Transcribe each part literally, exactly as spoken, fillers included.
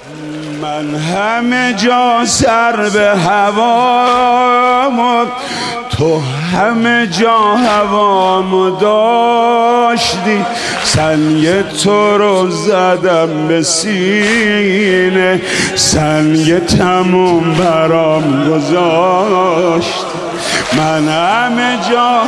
من همه جا سر به هوام، تو همه جا هوامو داشتی. سنگ تو رو زدم به سینه، سنگ تموم برام گذاشتی. من همه جا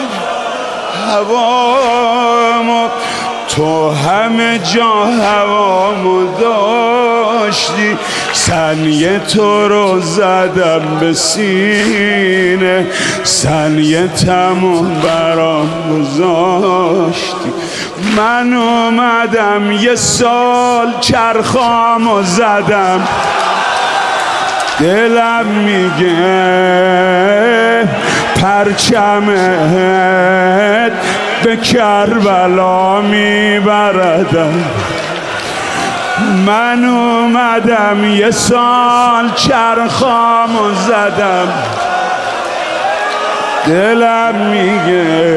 هوامو، تو همه جا هوامو داشتی. سنگ تو رو زدم به سینه، سنگ تموم برام گذاشتی. من اومدم یه سال چرخامو زدم، دلم میگه پرچمت به کربلا میبردم. من اومدم یه سال چرخامو زدم، دلم میگه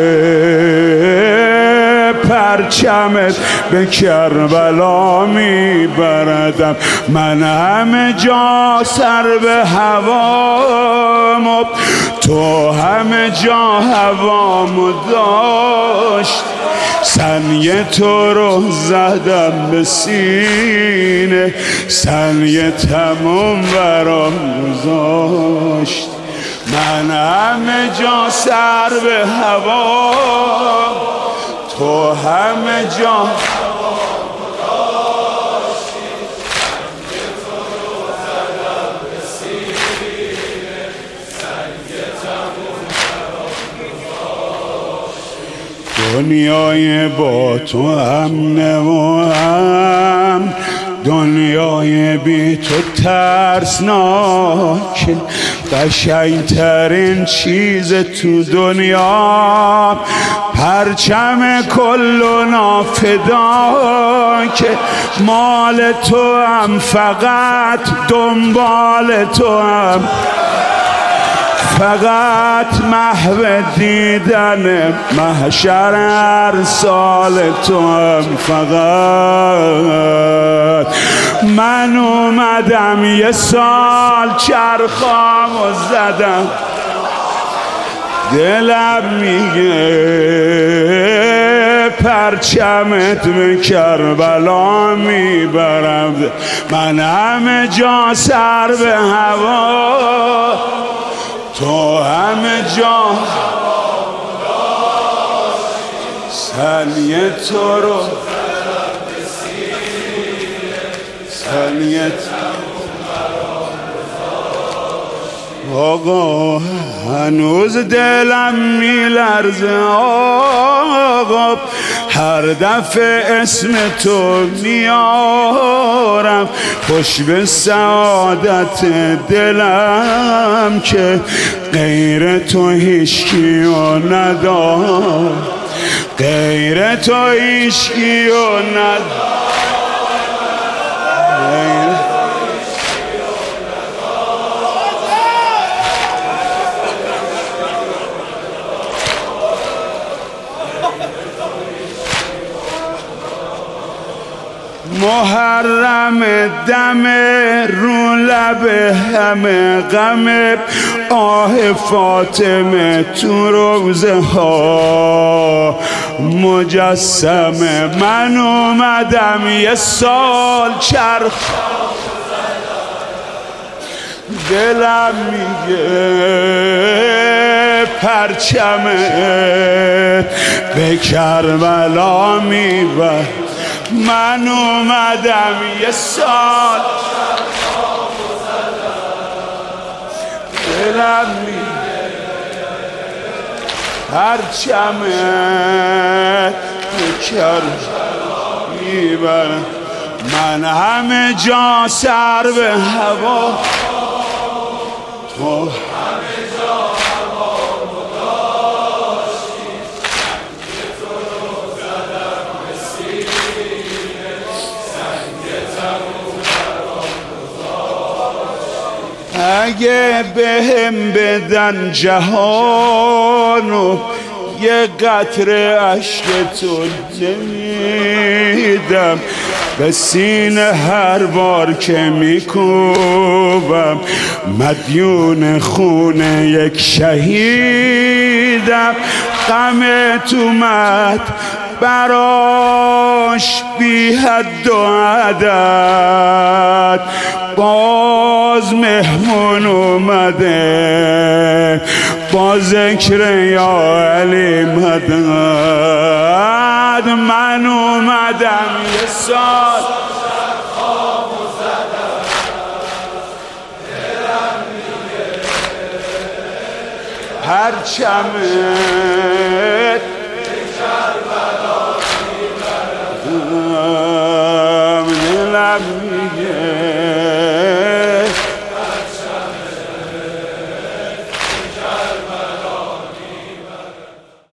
پرچمت به کربلا میبردم. من همه جا سر به هوامو، تو همه جا هوامو داشت. سنگ تو رو زدم به سینه، سنگ تموم برام گذاشت. من همه جا سر به هوا، تو همه جا دنیای با تو امنه و امن، دنیای بی تو ترسناک. قشنگترین چیز تو دنیا پرچم کل و نافدا که مال تو هم، فقط دنبال تو هم، فقط محو دیدن محشر هر سال تو هم. فقط من اومدم یه سال چرخامو زدم، دلم میگه پرچمت به کربلا میبرم. من همه جا سر به هوا، تو همه جا سنگ تو رو سنگ آقا هنوز دلم میلرزه آقا، هر دفعه اسم تو میارم. خوش به سعادت دلم که غیر تو هیچکیو ندار، غیر تو هیچکیو ندار. محرم دم رو لب همه غم، آه فاطمه تو روزه ها مجسمه. من اومدم یه سال چرخ، دلم میگه پرچمه به کربلا میبر. من اومدم یه سال دلم میگه پرچمه به کربلا میبرم. من همه جا سر به هوا، تو اگه بهم بدن جهانو یه قطره عشق تو نمیدم. به سینه هر بار که میکوبم، مدیون خون یک شهیدم. غمت اومد براش بی حد و عدد، باز مهمون اومده با ذکر یا علی مدد. من اومدم یه سال پرچمت